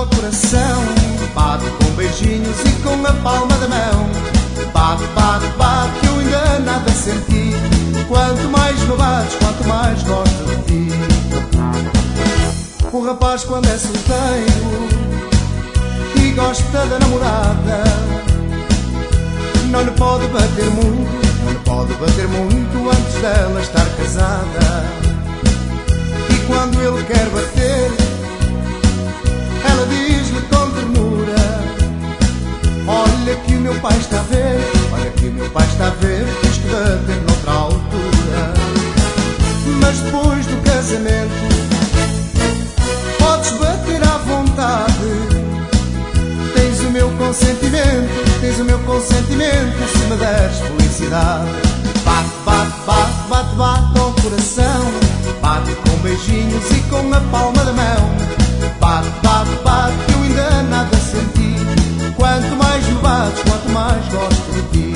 ao coração. Bate com beijinhos e com a palma da mão. Bate, bate, bate, que eu ainda nada senti. Quanto mais me bates, quanto mais gosto de ti. O rapaz quando é solteiro e gosta da namorada, não lhe pode bater muito, não lhe pode bater muito antes dela estar casada. E quando ele quer bater, ela diz-lhe com ternura: olha que o meu pai está a ver, olha que o meu pai está a ver, tens que bater noutra altura. Mas depois do casamento podes bater à vontade. Tens o meu consentimento, tens o meu consentimento, se me deres felicidade. Bate, bate, bate, bate, bate ao coração. Bate com beijinhos e com a palma da mão. Bate, bate, bate, que eu ainda nada senti. Quanto mais me bates, quanto mais gosto de ti.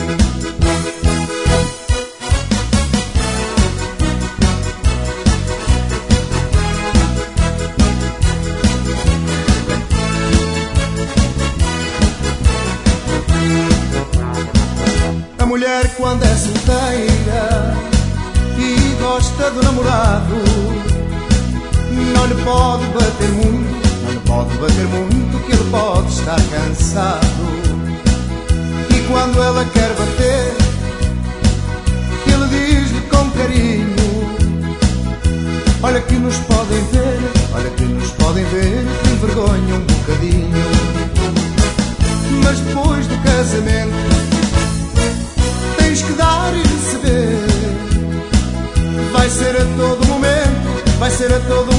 A mulher quando é solteira e gosta do namorado, não lhe pode bater muito, não lhe pode bater muito, que ele pode estar cansado. E quando ela quer bater, ele diz-lhe com carinho: olha que nos podem ver, olha que nos podem ver, que envergonha um bocadinho. Mas depois do casamento tens que dar e receber. Vai ser a todo momento, vai ser a todo